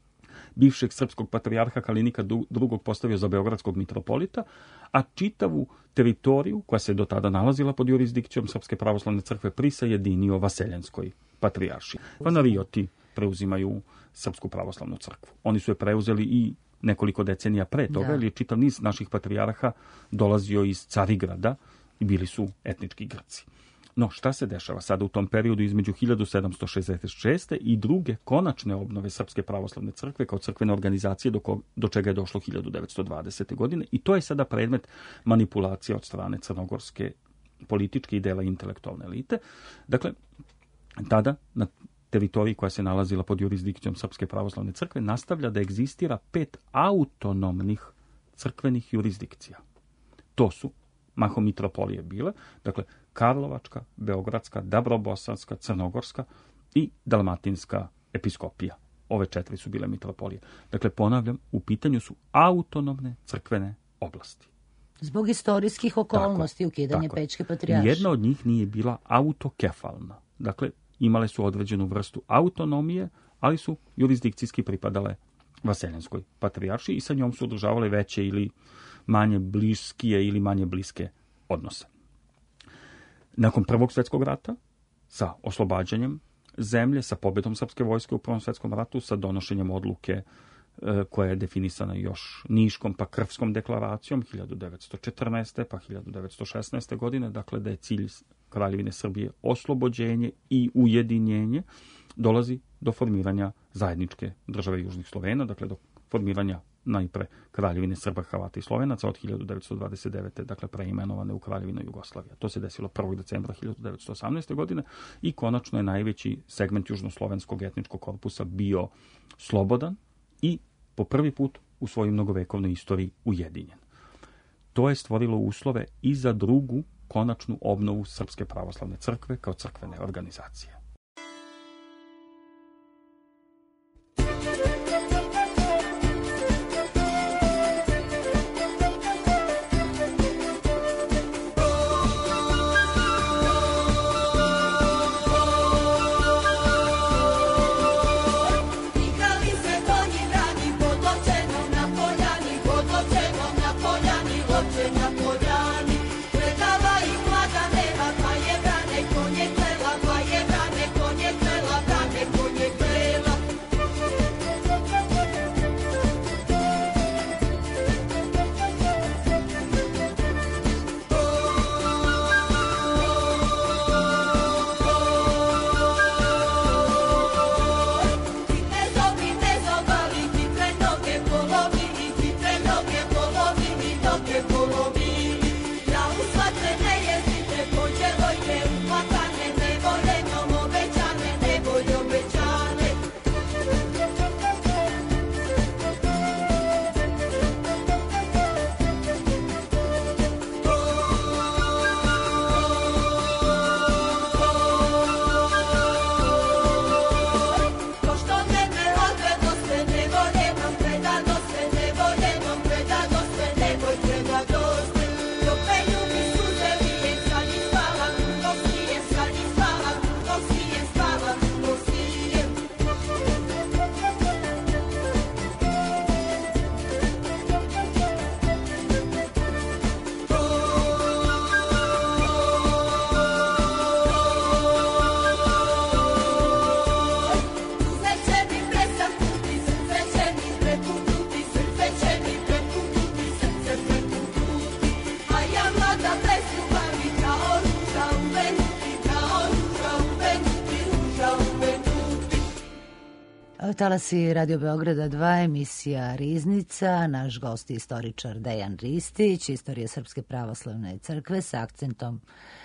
bivšeg srpskog patrijarha Kalinika drugog postavio za beogradskog mitropolita, a čitavu teritoriju koja se do tada nalazila pod jurisdikcijom Srpske pravoslavne crkve prisajedinio Vaseljanskoj patrijaršiji. Vanarioti preuzimaju Srpsku pravoslavnu crkvu. Oni su je preuzeli i nekoliko decenija pre toga, jer je čitav niz naših patrijarha dolazio iz Carigrada i bili su etnički Grci. No, šta se dešava sada u tom periodu između hiljadu sedamsto šezdeset šeste. i druge konačne obnove Srpske pravoslavne crkve kao crkvene organizacije do, ko, do čega je došlo hiljadu devetsto dvadesete. godine i to je sada predmet manipulacije od strane crnogorske političke i dela intelektualne elite. Dakle, tada na teritoriji koja se nalazila pod jurisdikcijom Srpske pravoslavne crkve nastavlja da egzistira pet autonomnih crkvenih jurisdikcija. To su mahom mitropolije bile, dakle Karlovačka, Beogradska, Dabrobosanska, Crnogorska i Dalmatinska episkopija. Ove četiri su bile mitropolije. Dakle, ponavljam, u pitanju su autonomne crkvene oblasti. Zbog istorijskih okolnosti ukidanje Pećke patrijaršije. Jedna od njih nije bila autokefalna. Dakle, imale su određenu vrstu autonomije, ali su jurisdikcijski pripadale Vaseljenskoj patrijaršiji i sa njom su održavale veće ili manje bliskije ili manje bliske odnose. Nakon Prvog svjetskog rata, sa oslobađanjem zemlje, sa pobjedom srpske vojske u Prvom svjetskom ratu, sa donošenjem odluke e, koja je definisana još Niškom pa Krfskom deklaracijom hiljadu devetsto četrnaeste pa hiljadu devetsto šesnaeste godine, dakle da je cilj Kraljevine Srbije oslobođenje i ujedinjenje, dolazi do formiranja zajedničke države Južnih Slovena, dakle do formiranja najpre Kraljevine Srba, Hrvata i Slovenaca od hiljadu devetsto dvadeset devete. dakle preimenovane u Kraljevinu Jugoslavija. To se desilo prvog decembra hiljadu devetsto osamnaeste. godine i konačno je najveći segment južnoslovenskog etničkog korpusa bio slobodan i po prvi put u svojoj mnogovekovnoj istoriji ujedinjen. To je stvorilo uslove i za drugu konačnu obnovu Srpske pravoslavne crkve kao crkvene organizacije. Talasi Radio Beograda dva, emisija Riznica, naš gost je istoričar Dejan Ristić, istorija Srpske pravoslavne crkve sa akcentom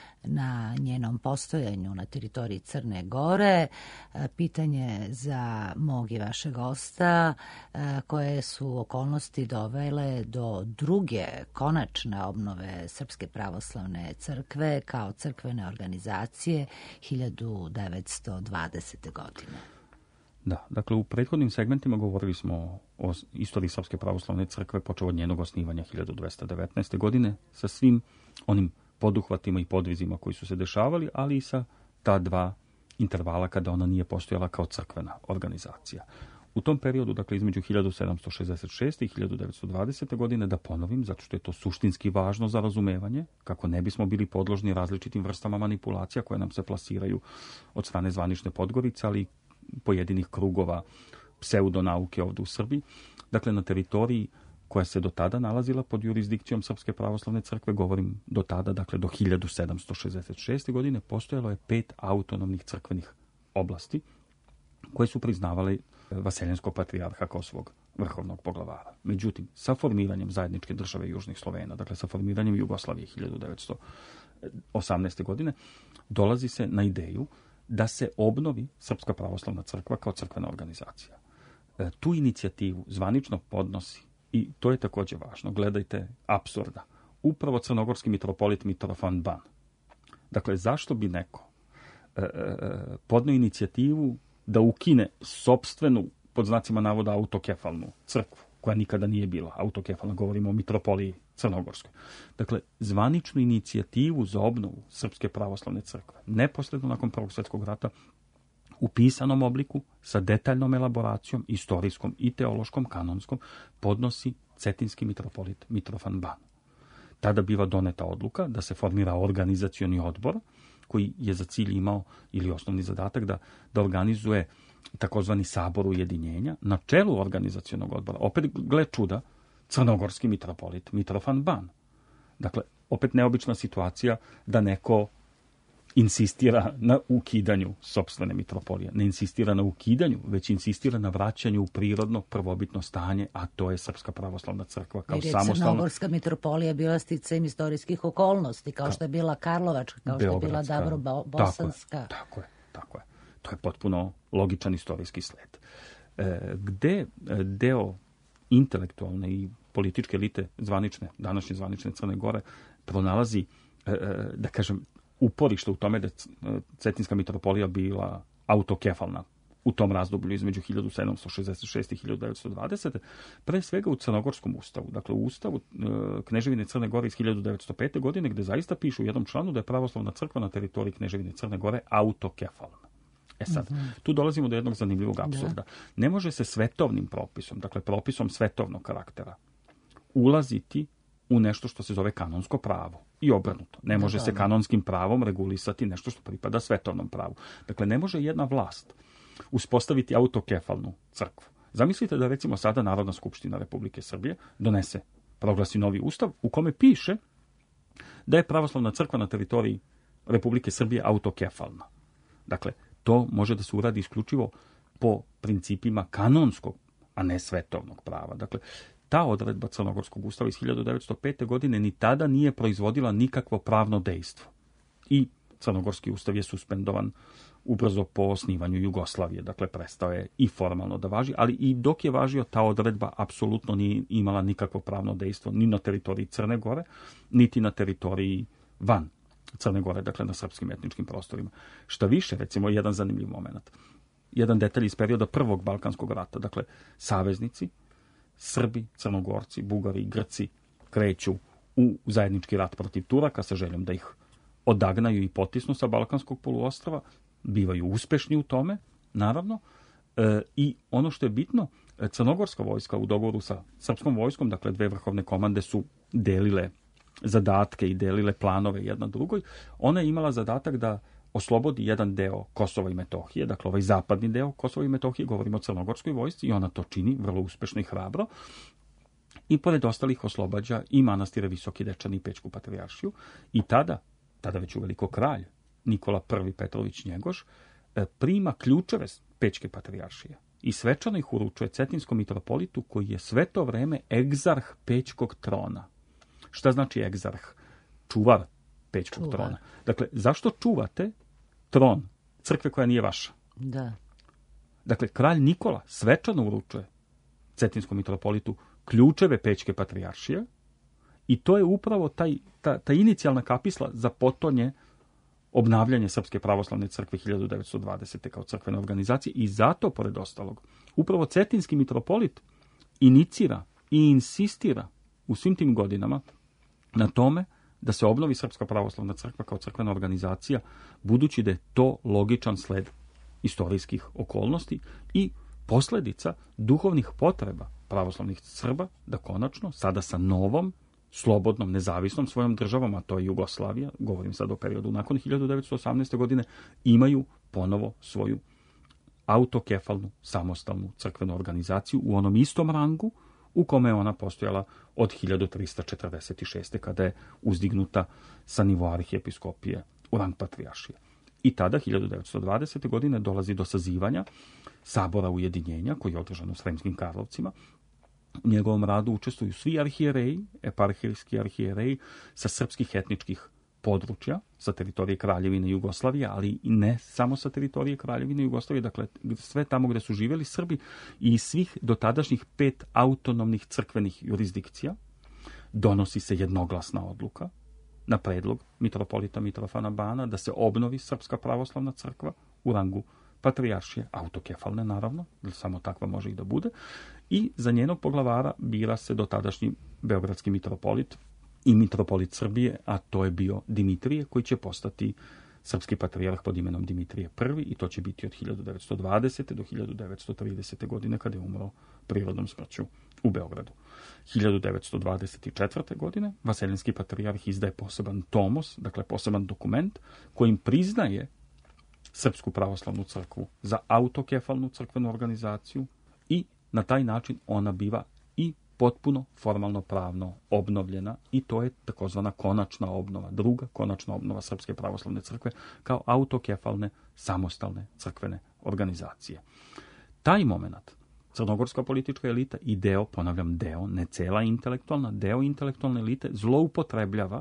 na njenom postojanju na teritoriji Crne Gore. Pitanje za mog i vašeg gosta, koje su okolnosti dovele do druge konačne obnove Srpske pravoslavne crkve kao crkvene organizacije hiljadu devetsto dvadesete. godine. Da, dakle u prethodnim segmentima govorili smo o istoriji Srpske pravoslavne crkve počeo od njenog osnivanja hiljadu dvesta devetnaeste. godine sa svim onim poduhvatima i podvizima koji su se dešavali, ali i sa ta dva intervala kada ona nije postojala kao crkvena organizacija. U tom periodu, dakle između hiljadu sedamsto šezdeset šeste. i hiljadu devetsto dvadesete. godine, da ponovim, zato što je to suštinski važno za razumevanje, kako ne bismo bili podložni različitim vrstama manipulacija koje nam se plasiraju od strane zvanične Podgorice, ali pojedinih krugova pseudonauke ovdje u Srbiji. Dakle, na teritoriji koja se do tada nalazila pod jurisdikcijom Srpske pravoslavne crkve, govorim do tada, dakle do hiljadu sedamsto šezdeset šeste. godine, postojalo je pet autonomnih crkvenih oblasti koje su priznavale Vaseljenskog patrijarha kao svog vrhovnog poglavara. Međutim, sa formiranjem zajedničke države Južnih Slovena, dakle sa formiranjem Jugoslavije hiljadu devetsto osamnaeste. godine, dolazi se na ideju da se obnovi Srpska pravoslavna crkva kao crkvena organizacija. E, tu inicijativu zvanično podnosi, i to je također važno, gledajte apsurda, upravo crnogorski mitropolit Mitrofan Ban. Dakle, zašto bi neko e, e, podnio inicijativu da ukine sopstvenu, pod znacima navoda, autokefalnu crkvu, koja nikada nije bila autokefalna, govorimo o mitropoliji Crnogorskoj. Dakle, zvaničnu inicijativu za obnovu Srpske pravoslavne crkve, neposredno nakon Prvog svjetskog rata, u pisanom obliku, sa detaljnom elaboracijom, istorijskom i teološkom, kanonskom, podnosi cetinski mitropolit Mitrofan Ban. Tada biva doneta odluka da se formira organizacioni odbor, koji je za cilj imao, ili osnovni zadatak, da, da organizuje takozvani sabor ujedinjenja. Na čelu organizacionog odbora, opet gle čuda, crnogorski mitropolit Mitrofan Ban. Dakle, opet neobična situacija da neko insistira na ukidanju sopstvene mitropolije. Ne insistira na ukidanju, već insistira na vraćanju u prirodno prvobitno stanje, a to je Srpska pravoslavna crkva kao jer je samostalna. Crnogorska mitropolija bila sticajem istorijskih okolnosti, kao što je bila Karlovačka, kao što je bila Dabro Bosanska. Tako je, tako je, tako je. To je potpuno logičan istorijski sled. E, gde deo intelektualne i političke elite zvanične, današnje zvanične Crne Gore, pronalazi, e, da kažem, uporište u tome da Cetinska mitropolija bila autokefalna u tom razdoblju između hiljadu sedamsto šezdeset šeste i hiljadu devetsto dvadesete. Pre svega u Crnogorskom ustavu. Dakle, u ustavu Kneževine Crne Gore iz hiljadu devetsto pete. godine, gde zaista piše u jednom članu da je pravoslavna crkva na teritoriji Kneževine Crne Gore autokefalna. E sad, mm-hmm. tu dolazimo do jednog zanimljivog apsurda. Da. Ne može se svetovnim propisom, dakle propisom svetovnog karaktera, ulaziti u nešto što se zove kanonsko pravo. I obrnuto. Ne može se kanonskim pravom regulisati nešto što pripada svetovnom pravu. Dakle, ne može jedna vlast uspostaviti autokefalnu crkvu. Zamislite da recimo sada Narodna skupština Republike Srbije donese, proglasi novi ustav u kome piše da je pravoslavna crkva na teritoriji Republike Srbije autokefalna. Dakle, to može da se uradi isključivo po principima kanonskog, a ne svetovnog prava. Dakle, ta odredba Crnogorskog ustava iz hiljadu devetsto pete. godine ni tada nije proizvodila nikakvo pravno dejstvo. I Crnogorski ustav je suspendovan ubrzo po osnivanju Jugoslavije. Dakle, prestao je i formalno da važi, ali i dok je važio, ta odredba apsolutno nije imala nikakvo pravno dejstvo ni na teritoriji Crne Gore, niti na teritoriji van Crne Gore, dakle na srpskim etničkim prostorima. Šta više, recimo, jedan zanimljiv moment. Jedan detalj iz perioda Prvog Balkanskog rata. Dakle, saveznici, Srbi, Crnogorci, Bugari i Grci kreću u zajednički rat protiv Turaka sa željom da ih odagnaju i potisnu sa Balkanskog poluostrva. Bivaju uspešni u tome, naravno. E, I ono što je bitno, crnogorska vojska u dogovoru sa srpskom vojskom, dakle dve vrhovne komande su delile zadatke i delile planove jedna drugoj. Ona je imala zadatak da oslobodi jedan deo Kosova i Metohije, dakle ovaj zapadni deo Kosova i Metohije, govorimo o crnogorskoj vojsci, i ona to čini vrlo uspešno i hrabro. I pored ostalih oslobađa i manastire Visoki Dečani i Pećku patrijaršiju. I tada, tada već uveliko kralj Nikola Prvi Petrović Njegoš prima ključeve Pećke patrijaršije i svečano ih uručuje Cetinskom mitropolitu, koji je sve to vreme egzarh Pećkog trona. Šta znači egzarh? Čuvar Pećkog Čuvar. trona. Dakle, zašto čuvate tron crkve koja nije vaša? Da. Dakle, kralj Nikola svečano uručuje Cetinskom mitropolitu ključeve Pećke patrijaršije i to je upravo taj, ta, ta inicijalna kapisla za potonje obnavljanje Srpske pravoslavne crkve hiljadu devetsto dvadesete. kao crkvene organizacije i zato, pored ostalog, upravo Cetinski mitropolit inicira i insistira u svim tim godinama na tome da se obnovi Srpska pravoslavna crkva kao crkvena organizacija, budući da je to logičan sled istorijskih okolnosti i posljedica duhovnih potreba pravoslavnih Srba da konačno, sada sa novom, slobodnom, nezavisnom svojom državom, a to je Jugoslavija, govorim sad o periodu nakon hiljadu devetsto osamnaeste. godine, imaju ponovo svoju autokefalnu, samostalnu crkvenu organizaciju u onom istom rangu u kome je ona postojala od hiljadu trista četrdeset šeste. kada je uzdignuta sa nivoa arhiepiskopije u rang patrijaršije. I tada, hiljadu devetsto dvadesete. godine, dolazi do sazivanja Sabora ujedinjenja, koji je održan u Sremskim Karlovcima. U njegovom radu učestvuju svi arhijereji, eparhijski arhijereji sa srpskih etničkih područja, sa teritorije Kraljevine Jugoslavije, ali i ne samo sa teritorije Kraljevine Jugoslavije, dakle sve tamo gde su živjeli Srbi i svih dotadašnjih pet autonomnih crkvenih jurisdikcija. Donosi se jednoglasna odluka na predlog mitropolita Mitrofana Bana da se obnovi Srpska pravoslavna crkva u rangu patrijaršije, autokefalne naravno, jer samo takva može i da bude, i za njenog poglavara bira se dotadašnji beogradski mitropolit i mitropolit Srbije, a to je bio Dimitrije, koji će postati srpski patrijarh pod imenom Dimitrije Prvi i to će biti od hiljadu devetsto dvadesete do hiljadu devetsto tridesete godine kada je umro prirodnom smrću u Beogradu. hiljadu devetsto dvadeset četvrte. godine Vaseljenski patrijarh izdaje poseban tomos, dakle poseban dokument kojim priznaje Srpsku pravoslavnu crkvu za autokefalnu crkvenu organizaciju i na taj način ona biva i potpuno formalno pravno obnovljena i to je takozvana konačna obnova, druga konačna obnova Srpske pravoslavne crkve kao autokefalne samostalne crkvene organizacije. Taj moment crnogorska politička elita i deo, ponavljam deo, ne cela intelektualna, deo intelektualne elite zloupotrebljava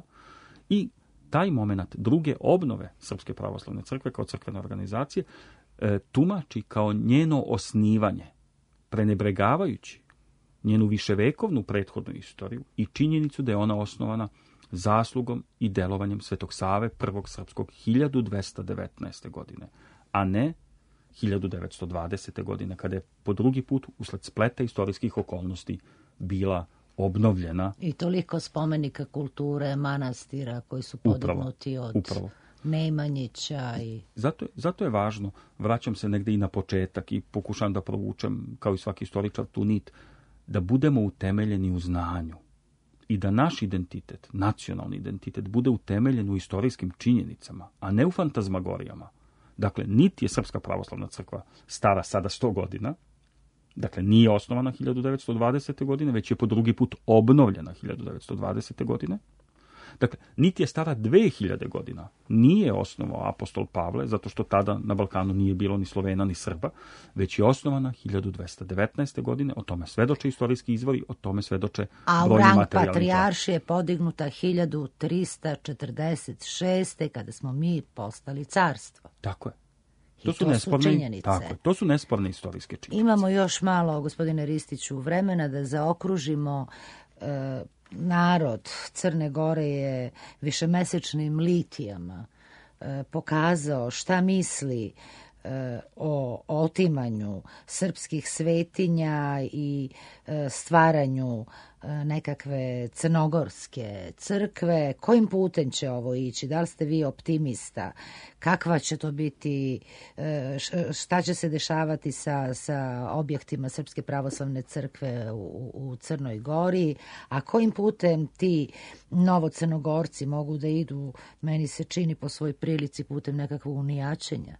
i taj moment druge obnove Srpske pravoslavne crkve kao crkvene organizacije e, tumači kao njeno osnivanje, prenebregavajući njenu viševekovnu prethodnu istoriju i činjenicu da je ona osnovana zaslugom i delovanjem Svetog Save prvog srpskog hiljadu dvesta devetnaeste. godine, a ne hiljadu devetsto dvadesete. godine, kada je po drugi put usled spleta istorijskih okolnosti bila obnovljena. I toliko spomenika kulture, manastira koji su podignuti od upravo. Nemanjića. I... Zato, zato je važno, vraćam se negde i na početak i pokušam da provučem, kao i svaki istoričar, tu nit, da budemo utemeljeni u znanju i da naš identitet, nacionalni identitet, bude utemeljen u istorijskim činjenicama, a ne u fantazmagorijama. Dakle, niti je Srpska pravoslavna crkva stara sada sto godina, dakle, nije osnovana hiljadu devetsto dvadesete. godine, već je po drugi put obnovljena hiljadu devetsto dvadesete. godine. Dakle, niti je stara dve hiljade godina, nije osnovao apostol Pavle, zato što tada na Balkanu nije bilo ni Slovena ni Srba, već je osnovana hiljadu dvesta devetnaeste. godine, o tome svedoče istorijski izvori, o tome svedoče a brojni rang materijalni. patrijaršije je podignuta hiljadu trista četrdeset šeste. kada smo mi postali carstvo. Tako je. To, to su to nesporne, su činjenice. Tako je, to su nesporne istorijske činjenice. Imamo još malo, gospodine Ristiću, vremena da zaokružimo e, narod Crne Gore je višemesečnim litijama e, pokazao šta misli e, o otimanju srpskih svetinja i e, stvaranju e, nekakve crnogorske crkve. Kojim putem će ovo ići? Da li ste vi optimista? Kakva će to biti? E, šta će se dešavati sa, sa objektima Srpske pravoslavne crkve u, u Crnoj Gori? A kojim putem ti novocrnogorci mogu da idu, meni se čini po svoj prilici, putem nekakvog unijačenja?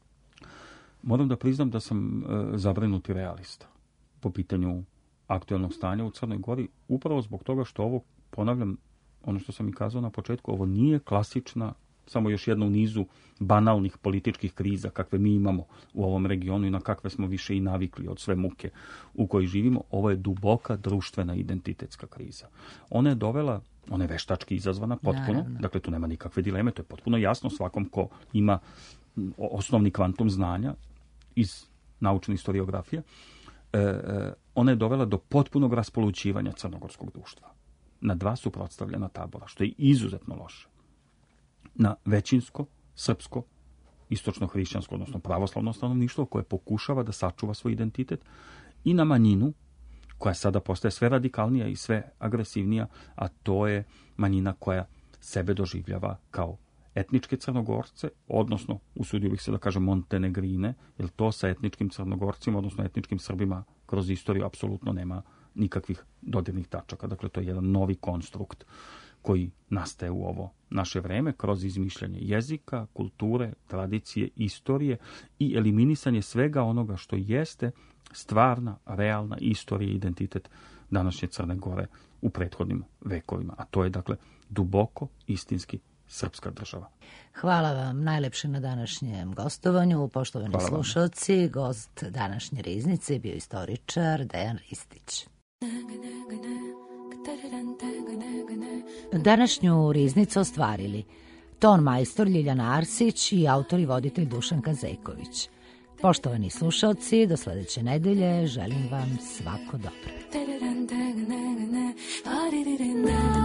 Moram da priznam da sam e, zabrinuti realista po pitanju aktuelnog stanja u Crnoj Gori, upravo zbog toga što ovo, ponavljam, ono što sam i kazao na početku, ovo nije klasična, samo još jedna u nizu banalnih političkih kriza kakve mi imamo u ovom regionu i na kakve smo više i navikli od sve muke u kojoj živimo. Ovo je duboka društvena identitetska kriza. Ona je dovela, ona je veštački izazvana potpuno, naravno. Dakle tu nema nikakve dileme, to je potpuno jasno svakom ko ima osnovni kvantum znanja iz naučne historiografije. E, e, ona je dovela do potpunog raspolućivanja crnogorskog društva na dva suprotstavljena tabora, što je izuzetno loše. Na većinsko, srpsko, istočno-hrišćansko, odnosno pravoslavno stanovništvo koje pokušava da sačuva svoj identitet i na manjinu koja sada postaje sve radikalnija i sve agresivnija, a to je manjina koja sebe doživljava kao etničke Crnogorce, odnosno, usudio bih se da kažem Montenegrine, jer to sa etničkim Crnogorcima, odnosno etničkim Srbima kroz istoriju apsolutno nema nikakvih dodirnih tačaka. Dakle, to je jedan novi konstrukt koji nastaje u ovo naše vreme kroz izmišljanje jezika, kulture, tradicije, istorije i eliminisanje svega onoga što jeste stvarna, realna istorija i identitet današnje Crne Gore u prethodnim vekovima. A to je, dakle, duboko istinski srpska država. Hvala vam najlepše na današnjem gostovanju. Poštovani Hvala slušalci, vam. Gost današnje Riznice bio istoričar Dejan Ristić. Današnju Riznicu ostvarili ton majstor Ljiljana Arsić i autor i voditelj Dušan Kazeković. Poštovani slušalci, do sledeće nedelje želim vam svako dobro.